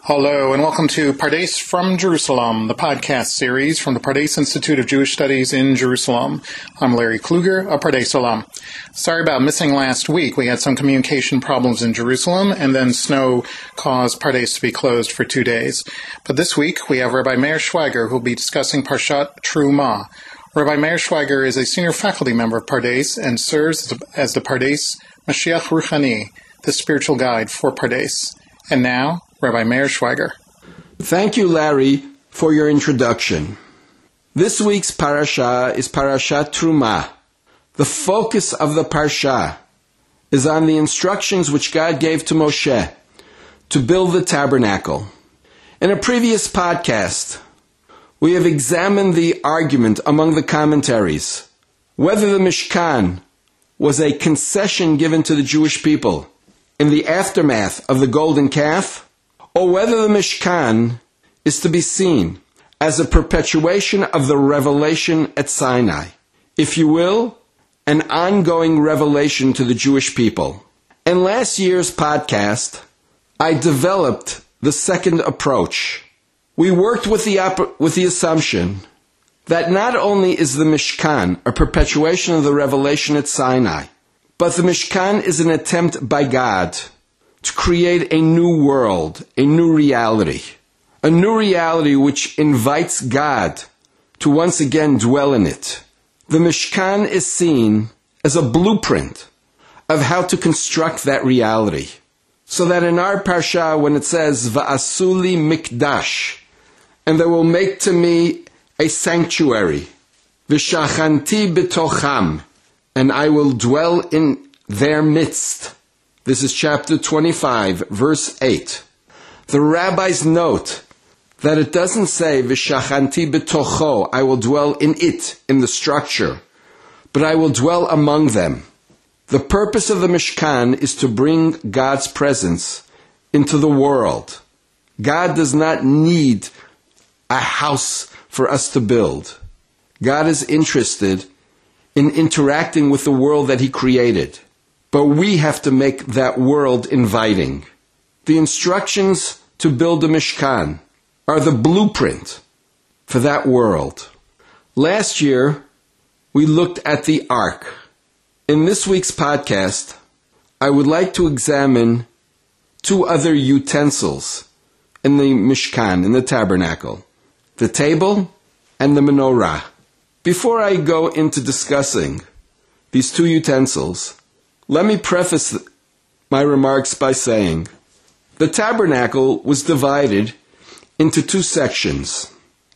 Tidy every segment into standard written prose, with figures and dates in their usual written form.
Hello, and welcome to Pardes from Jerusalem, the podcast series from the Pardes Institute of Jewish Studies in Jerusalem. I'm Larry Kluger, a Pardes alum. Sorry about missing last week. We had some communication problems in Jerusalem, and then snow caused Pardes to be closed for 2 days. But this week, we have Rabbi Meir Schweiger, who will be discussing Parshat Truma. Rabbi Meir Schweiger is a senior faculty member of Pardes and serves as the Pardes Mashiach Ruchani, the spiritual guide for Pardes. And now, Rabbi Meir Schweiger. Thank you, Larry, for your introduction. This week's parasha is Parashat Truma. The focus of the parsha is on the instructions which God gave to Moshe to build the tabernacle. In a previous podcast, we have examined the argument among the commentaries whether the Mishkan was a concession given to the Jewish people in the aftermath of the golden calf, or whether the Mishkan is to be seen as a perpetuation of the revelation at Sinai. If you will, an ongoing revelation to the Jewish people. In last year's podcast, I developed the second approach. We worked with the assumption that not only is the Mishkan a perpetuation of the revelation at Sinai, but the Mishkan is an attempt by God to create a new world, a new reality which invites God to once again dwell in it. The Mishkan is seen as a blueprint of how to construct that reality. So that in our parsha, when it says, Va'asuli mikdash, and they will make to me a sanctuary, V'shachanti betocham, and I will dwell in their midst. This is chapter 25, verse 8. The rabbis note that it doesn't say, V'shachanti betocho, I will dwell in it, in the structure, but I will dwell among them. The purpose of the Mishkan is to bring God's presence into the world. God does not need a house for us to build. God is interested in interacting with the world that He created. But we have to make that world inviting. The instructions to build a Mishkan are the blueprint for that world. Last year, we looked at the Ark. In this week's podcast, I would like to examine two other utensils in the Mishkan, in the tabernacle, the table and the menorah. Before I go into discussing these two utensils, let me preface my remarks by saying the tabernacle was divided into two sections,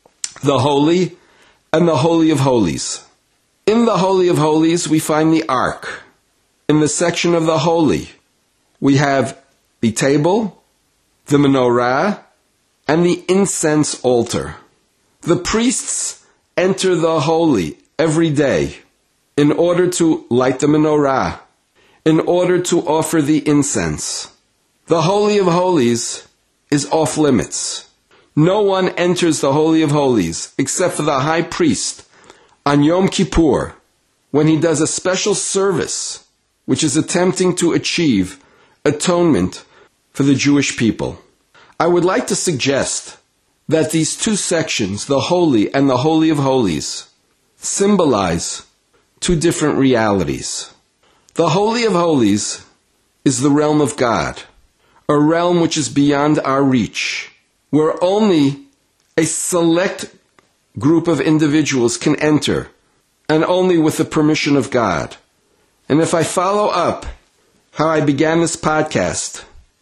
the Holy and the Holy of Holies. In the Holy of Holies, we find the Ark. In the section of the Holy, we have the table, the menorah, and the incense altar. The priests enter the Holy every day in order to light the menorah, in order to offer the incense. The Holy of Holies is off limits. No one enters the Holy of Holies except for the high priest on Yom Kippur, when he does a special service which is attempting to achieve atonement for the Jewish people. I would like to suggest that these two sections, the Holy and the Holy of Holies, symbolize two different realities. The Holy of Holies is the realm of God, a realm which is beyond our reach, where only a select group of individuals can enter, and only with the permission of God. And if I follow up how I began this podcast,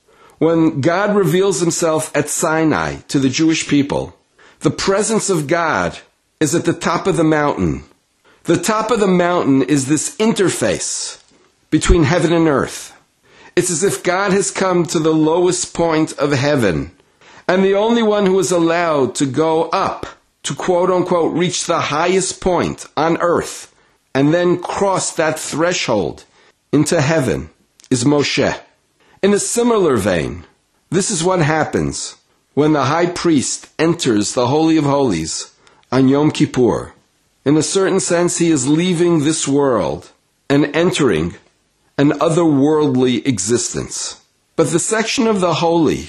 when God reveals Himself at Sinai to the Jewish people, the presence of God is at the top of the mountain. The top of the mountain is this interface between heaven and earth. It's as if God has come to the lowest point of heaven, and the only one who is allowed to go up, to quote-unquote reach the highest point on earth, and then cross that threshold into heaven, is Moshe. In a similar vein, this is what happens when the high priest enters the Holy of Holies on Yom Kippur. In a certain sense, he is leaving this world and entering an otherworldly existence. But the section of the Holy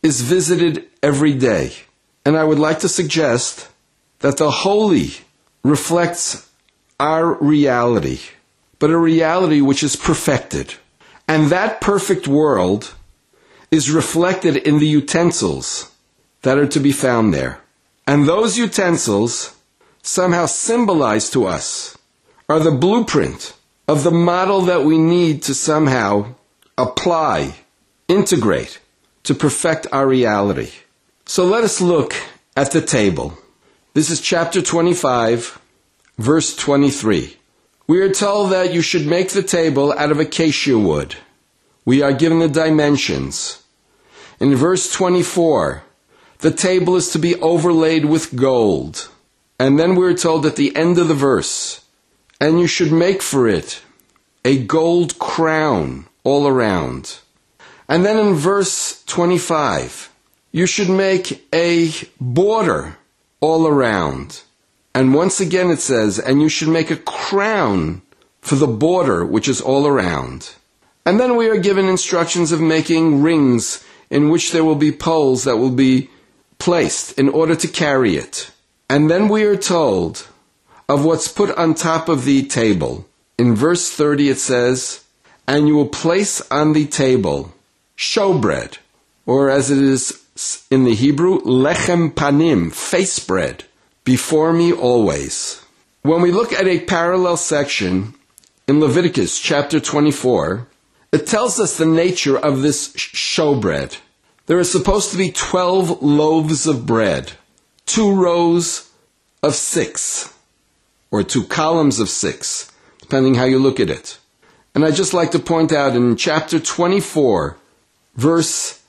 is visited every day. And I would like to suggest that the holy reflects our reality, but a reality which is perfected. And that perfect world is reflected in the utensils that are to be found there. And those utensils somehow symbolize to us, are the blueprint of the model that we need to somehow apply, integrate, to perfect our reality. So let us look at the table. This is chapter 25, verse 23. We are told that you should make the table out of acacia wood. We are given the dimensions. In verse 24, the table is to be overlaid with gold. And then we're told at the end of the verse, and you should make for it a gold crown all around. And then in verse 25, you should make a border all around. And once again it says, and you should make a crown for the border which is all around. And then we are given instructions of making rings in which there will be poles that will be placed in order to carry it. And then we are told of what's put on top of the table. In verse 30 it says, and you will place on the table showbread, or as it is in the Hebrew, lechem panim, face bread, before me always. When we look at a parallel section in Leviticus chapter 24, it tells us the nature of this showbread. There are supposed to be 12 loaves of bread, 2 rows of 6, or 2 columns of 6, depending how you look at it. And I'd just like to point out in chapter 24, verse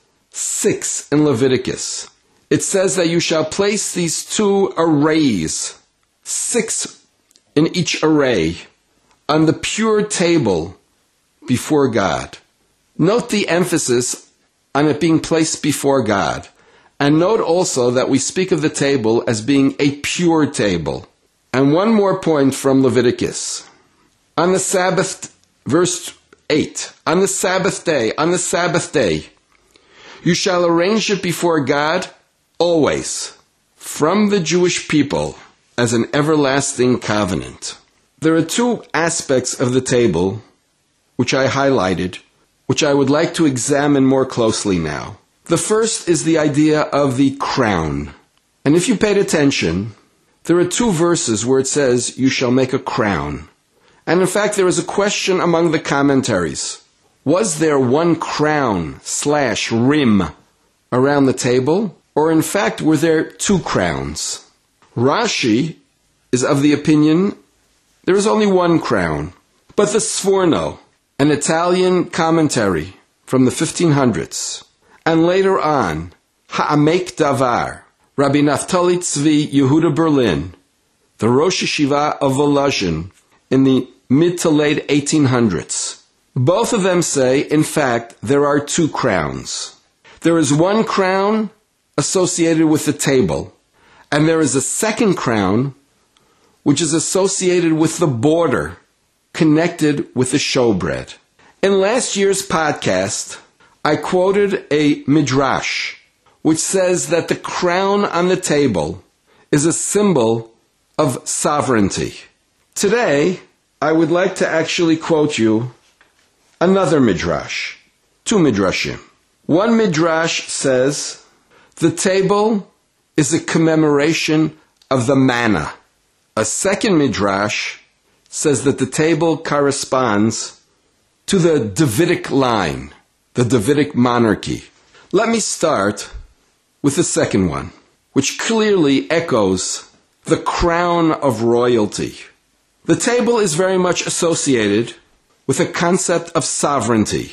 6 in Leviticus, it says that you shall place these 2 arrays, 6 in each array, on the pure table before God. Note the emphasis on it being placed before God. And note also that we speak of the table as being a pure table. And one more point from Leviticus. On the Sabbath, verse 8, on the Sabbath day, you shall arrange it before God always, from the Jewish people, as an everlasting covenant. There are 2 aspects of the table which I highlighted, which I would like to examine more closely now. The first is the idea of the crown. And if you paid attention, there are 2 verses where it says, you shall make a crown. And in fact, there is a question among the commentaries. Was there one crown / rim around the table? Or in fact, were there 2 crowns? Rashi is of the opinion there is only 1 crown. But the Sforno, an Italian commentary from the 1500s, and later on, Ha'amek Davar, Rabbi Naftali Tzvi Yehuda Berlin, the Rosh Yeshiva of Volozhin in the mid to late 1800s. Both of them say, in fact, there are 2 crowns. There is 1 crown associated with the table, and there is a second crown which is associated with the border connected with the showbread. In last year's podcast, I quoted a midrash which says that the crown on the table is a symbol of sovereignty. Today, I would like to actually quote you another midrash, 2 midrashim. One midrash says the table is a commemoration of the manna. A second midrash says that the table corresponds to the Davidic line, the Davidic monarchy. Let me start with the second one, which clearly echoes the crown of royalty. The table is very much associated with a concept of sovereignty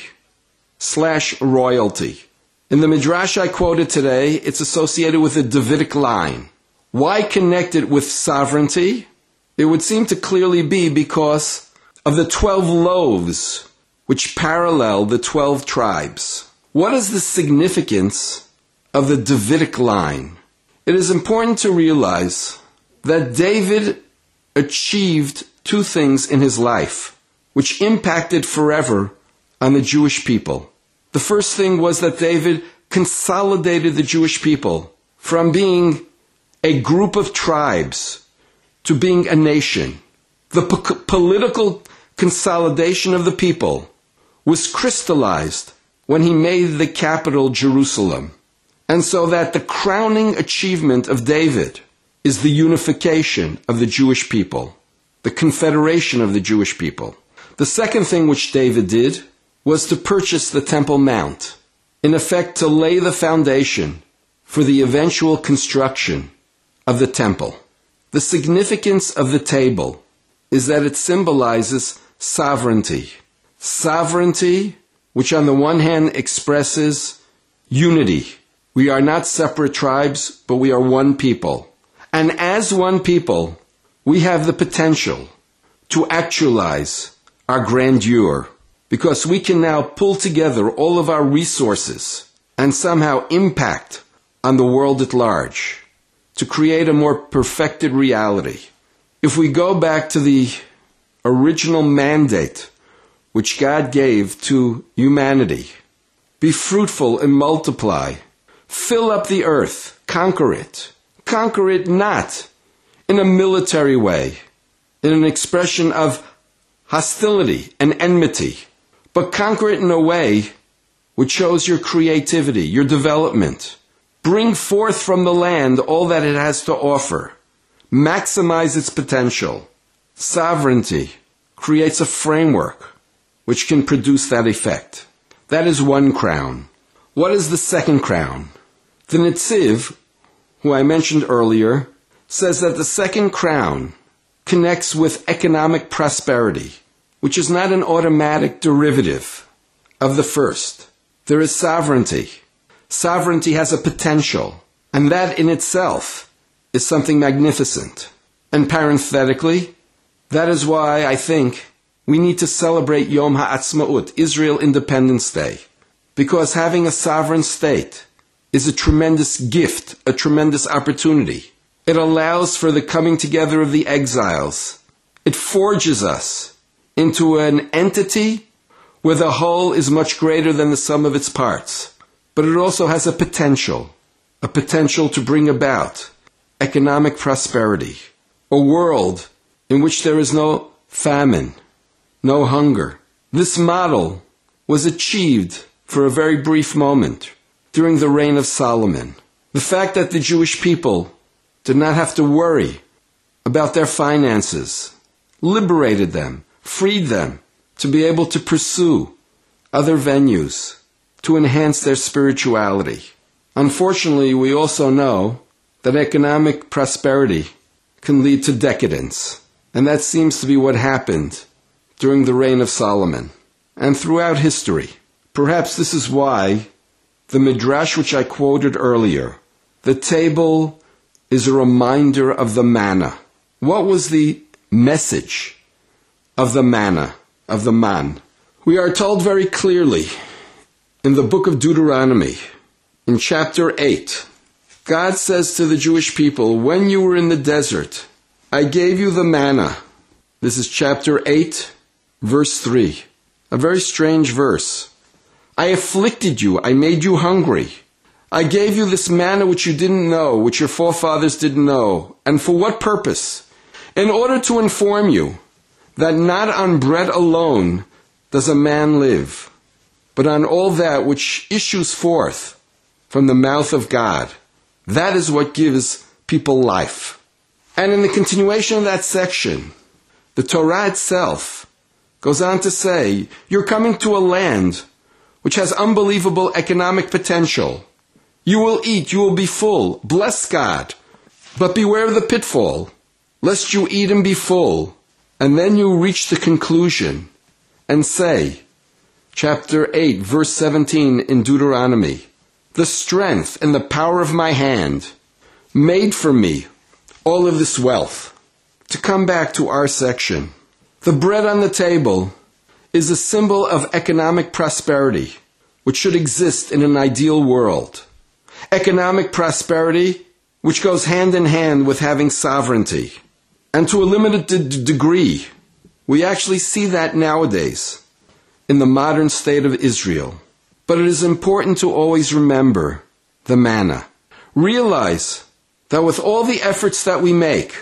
/ royalty. In the midrash I quoted today, it's associated with the Davidic line. Why connect it with sovereignty? It would seem to clearly be because of the 12 loaves which parallel the 12 tribes. What is the significance of the Davidic line? It is important to realize that David achieved 2 things in his life which impacted forever on the Jewish people. The first thing was that David consolidated the Jewish people from being a group of tribes to being a nation. The political consolidation of the people was crystallized when he made the capital Jerusalem. And so that the crowning achievement of David is the unification of the Jewish people, the confederation of the Jewish people. The second thing which David did was to purchase the Temple Mount, in effect to lay the foundation for the eventual construction of the temple. The significance of the table is that it symbolizes sovereignty. Sovereignty, which on the one hand expresses unity. We are not separate tribes, but we are one people. And as one people, we have the potential to actualize our grandeur, because we can now pull together all of our resources and somehow impact on the world at large to create a more perfected reality. If we go back to the original mandate which God gave to humanity, be fruitful and multiply, fill up the earth, conquer it. Conquer it not in a military way, in an expression of hostility and enmity, but conquer it in a way which shows your creativity, your development. Bring forth from the land all that it has to offer. Maximize its potential. Sovereignty creates a framework which can produce that effect. That is one crown. What is the second crown? The Netziv, who I mentioned earlier, says that the second crown connects with economic prosperity, which is not an automatic derivative of the first. There is sovereignty. Sovereignty has a potential, and that in itself is something magnificent. And parenthetically, that is why I think we need to celebrate Yom HaAtzmaut, Israel Independence Day, because having a sovereign state is a tremendous gift, a tremendous opportunity. It allows for the coming together of the exiles. It forges us into an entity where the whole is much greater than the sum of its parts. But it also has a potential to bring about economic prosperity, a world in which there is no famine, no hunger. This model was achieved for a very brief moment during the reign of Solomon. The fact that the Jewish people did not have to worry about their finances liberated them, freed them to be able to pursue other venues to enhance their spirituality. Unfortunately, we also know that economic prosperity can lead to decadence, and that seems to be what happened during the reign of Solomon and throughout history. Perhaps this is why the midrash which I quoted earlier, the table is a reminder of the manna. What was the message of the manna, of the man? We are told very clearly in the book of Deuteronomy, in chapter 8, God says to the Jewish people, when you were in the desert, I gave you the manna. This is chapter 8, verse 3. A very strange verse. I afflicted you, I made you hungry. I gave you this manna which you didn't know, which your forefathers didn't know. And for what purpose? In order to inform you that not on bread alone does a man live, but on all that which issues forth from the mouth of God. That is what gives people life. And in the continuation of that section, the Torah itself goes on to say, you're coming to a land which has unbelievable economic potential. You will eat, you will be full. Bless God. But beware of the pitfall, lest you eat and be full. And then you reach the conclusion and say, chapter 8, verse 17 in Deuteronomy, the strength and the power of my hand made for me all of this wealth. To come back to our section, the bread on the table is a symbol of economic prosperity, which should exist in an ideal world. Economic prosperity, which goes hand in hand with having sovereignty. And to a limited degree, we actually see that nowadays in the modern state of Israel. But it is important to always remember the manna. Realize that with all the efforts that we make,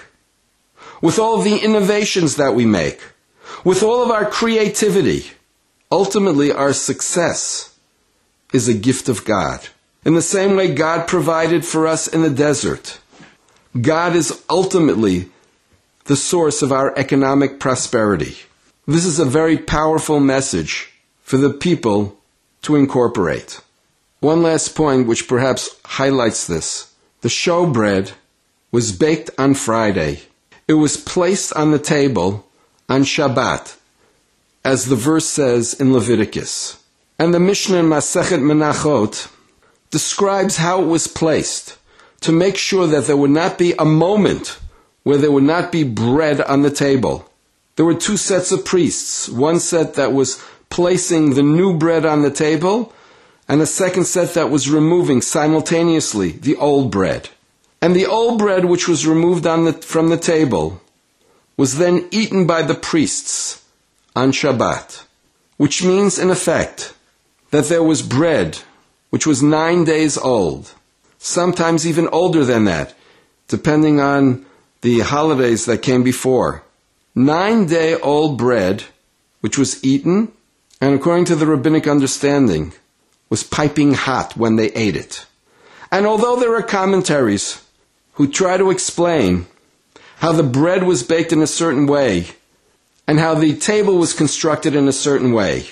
with all the innovations that we make, with all of our creativity, ultimately our success is a gift of God. In the same way God provided for us in the desert, God is ultimately the source of our economic prosperity. This is a very powerful message for the people to incorporate. One last point which perhaps highlights this. The showbread was baked on Friday. It was placed on the table on Shabbat, as the verse says in Leviticus. And the Mishnah in Masechet Menachot describes how it was placed to make sure that there would not be a moment where there would not be bread on the table. There were two sets of priests. One set that was placing the new bread on the table, and a second set that was removing simultaneously the old bread. And the old bread which was removed from the table was then eaten by the priests on Shabbat, which means in effect that there was bread which was 9 days old, sometimes even older than that, depending on the holidays that came before. 9-day-old bread, which was eaten, and according to the rabbinic understanding, was piping hot when they ate it. And although there are commentaries who try to explain how the bread was baked in a certain way, and how the table was constructed in a certain way,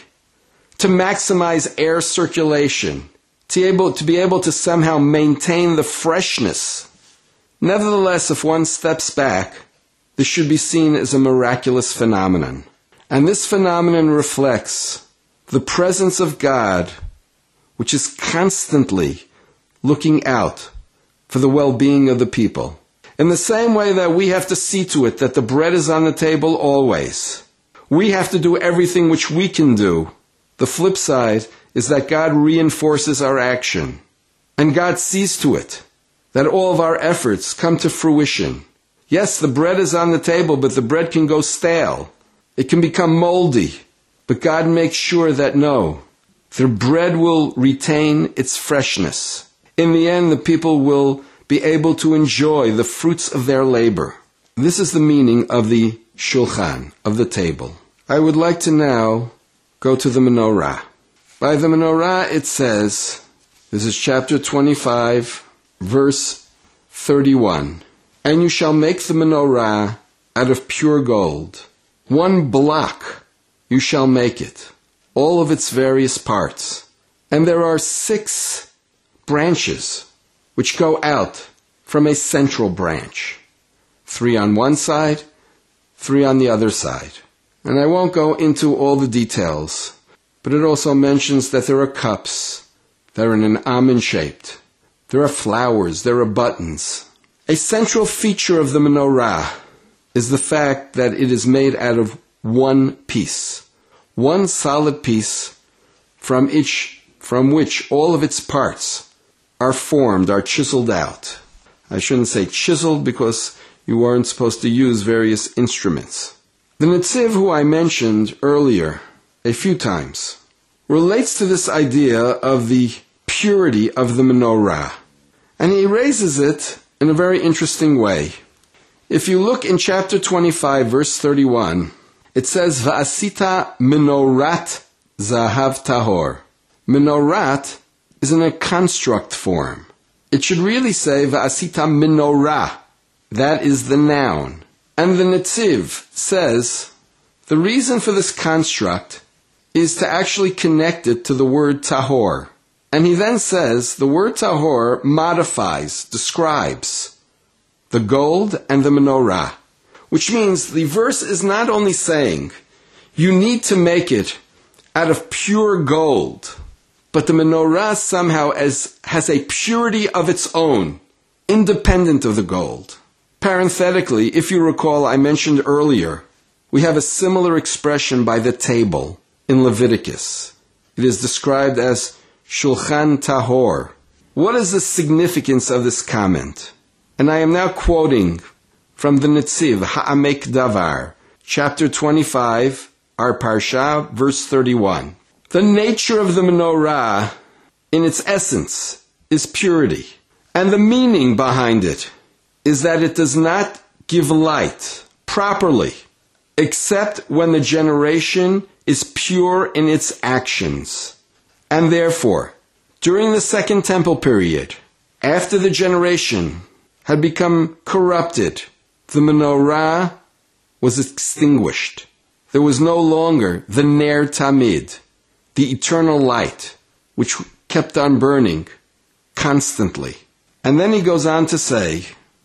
to maximize air circulation, to be able to somehow maintain the freshness. Nevertheless, if one steps back, this should be seen as a miraculous phenomenon. And this phenomenon reflects the presence of God, which is constantly looking out for the well-being of the people. In the same way that we have to see to it that the bread is on the table always, we have to do everything which we can do. The flip side is that God reinforces our action. And God sees to it that all of our efforts come to fruition. Yes, the bread is on the table, but the bread can go stale. It can become moldy. But God makes sure that no, the bread will retain its freshness. In the end, the people will be able to enjoy the fruits of their labor. This is the meaning of the shulchan, of the table. I would like to now go to the menorah. By the menorah it says, this is chapter 25, verse 31, and you shall make the menorah out of pure gold. 1 block you shall make it, all of its various parts. And there are 6 branches which go out from a central branch. 3 on one side, 3 on the other side. And I won't go into all the details, but it also mentions that there are cups that are in an almond shaped. There are flowers, there are buttons. A central feature of the menorah is the fact that it is made out of one piece. One solid piece from which all of its parts are formed, are chiseled out. I shouldn't say chiseled because you weren't supposed to use various instruments. The Netziv, who I mentioned earlier a few times, relates to this idea of the purity of the menorah. And he raises it in a very interesting way. If you look in chapter 25, verse 31, it says, Va'asita menorat zahav tahor. Menorat is in a construct form. It should really say, Va'asita menorah. That is the noun. And the Netziv says, the reason for this construct is to actually connect it to the word tahor. And he then says, the word tahor modifies, describes the gold and the menorah. Which means the verse is not only saying, you need to make it out of pure gold, but the menorah somehow has a purity of its own, independent of the gold. Parenthetically, if you recall, I mentioned earlier, we have a similar expression by the table in Leviticus. It is described as shulchan tahor. What is the significance of this comment? And I am now quoting from the Netziv, Ha'amek Davar, chapter 25, our Parsha, verse 31. The nature of the menorah, in its essence, is purity. And the meaning behind it is that it does not give light properly, except when the generation is pure in its actions. And therefore, during the Second Temple period, after the generation had become corrupted, the menorah was extinguished. There was no longer the Ner Tamid, the eternal light, which kept on burning constantly. And then he goes on to say,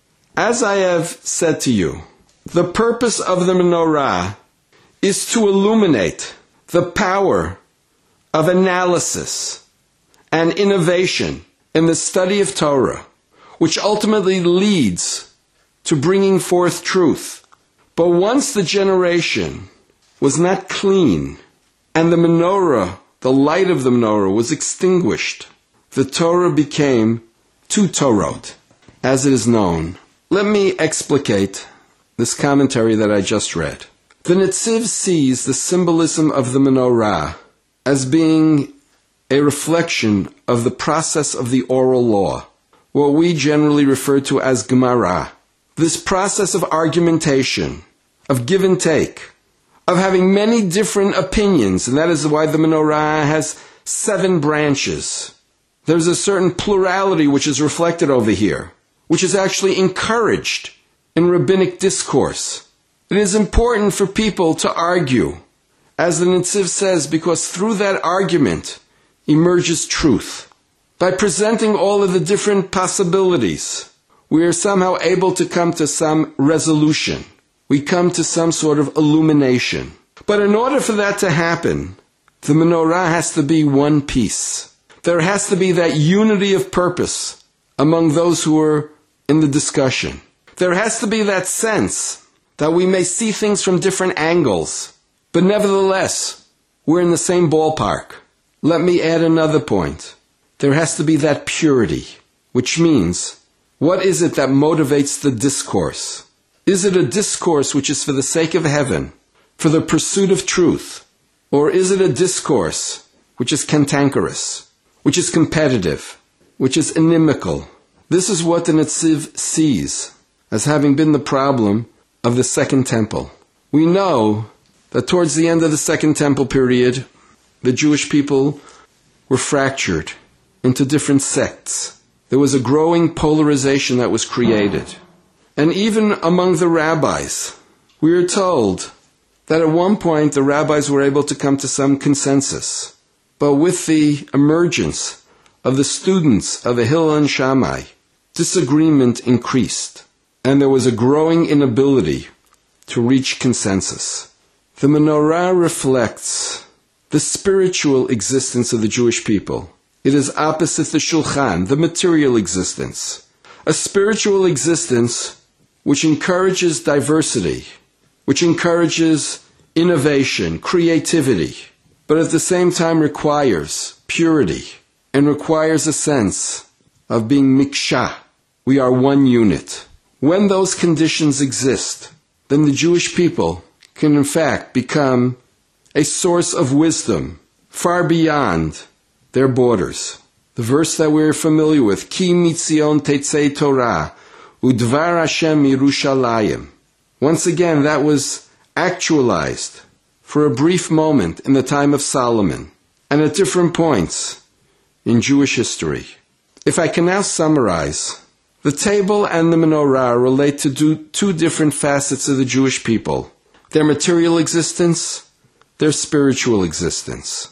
as I have said to you, the purpose of the menorah is to illuminate the power of analysis and innovation in the study of Torah, which ultimately leads to bringing forth truth. But once the generation was not clean and the menorah, the light of the menorah, was extinguished, the Torah became two Torot, as it is known. Let me explicate this commentary that I just read. The Netziv sees the symbolism of the menorah as being a reflection of the process of the oral law, what we generally refer to as Gemara. This process of argumentation, of give and take, of having many different opinions, and that is why the menorah has 7 branches. There's a certain plurality which is reflected over here, which is actually encouraged in rabbinic discourse. It is important for people to argue, as the Netziv says, because through that argument emerges truth. By presenting all of the different possibilities, we are somehow able to come to some resolution. We come to some sort of illumination. But in order for that to happen, the menorah has to be one piece. There has to be that unity of purpose among those who are in the discussion. There has to be that sense that we may see things from different angles, but nevertheless, we're in the same ballpark. Let me add another point. There has to be that purity, which means, what is it that motivates the discourse? Is it a discourse which is for the sake of heaven, for the pursuit of truth? Or is it a discourse which is cantankerous, which is competitive, which is inimical? This is what the Netziv sees as having been the problem of the Second Temple. We know that towards the end of the Second Temple period, the Jewish people were fractured into different sects. There was a growing polarization that was created. And even among the rabbis, we are told that at one point the rabbis were able to come to some consensus. But with the emergence of the students of Hillel and Shammai, disagreement increased, and there was a growing inability to reach consensus. The menorah reflects the spiritual existence of the Jewish people. It is opposite the shulchan, the material existence. A spiritual existence which encourages diversity, which encourages innovation, creativity, but at the same time requires purity and requires a sense of being miksha. We are one unit. When those conditions exist, then the Jewish people can in fact become a source of wisdom far beyond their borders. The verse that we're familiar with, Ki mitzion tetzei Torah, udvar Hashem Yerushalayim. Once again, that was actualized for a brief moment in the time of Solomon and at different points in Jewish history. If I can now summarize, the table and the menorah relate to two different facets of the Jewish people: their material existence, their spiritual existence.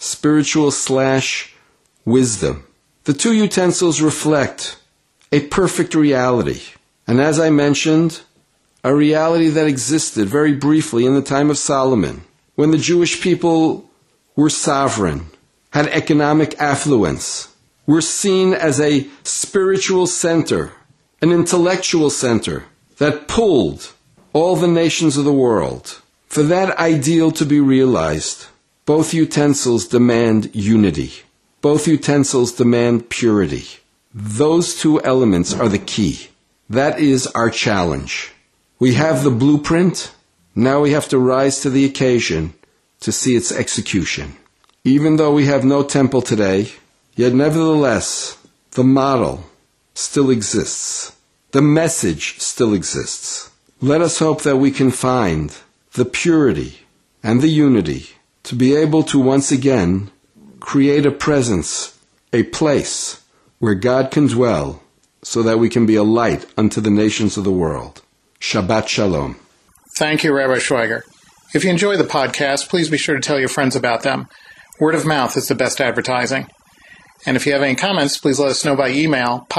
Spiritual/wisdom. The two utensils reflect a perfect reality. And as I mentioned, a reality that existed very briefly in the time of Solomon, when the Jewish people were sovereign, had economic affluence, were seen as a spiritual center, an intellectual center that pulled all the nations of the world. For that ideal to be realized, both utensils demand unity. Both utensils demand purity. Those two elements are the key. That is our challenge. We have the blueprint. Now we have to rise to the occasion to see its execution. Even though we have no temple today, yet nevertheless, the model still exists. The message still exists. Let us hope that we can find the purity and the unity to be able to once again create a presence, a place where God can dwell so that we can be a light unto the nations of the world. Shabbat Shalom. Thank you, Rabbi Schweiger. If you enjoy the podcast, please be sure to tell your friends about them. Word of mouth is the best advertising. And if you have any comments, please let us know by email,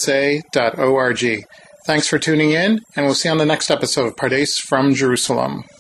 podcasts@pardasusa.org. Thanks for tuning in, and we'll see you on the next episode of Pardes from Jerusalem.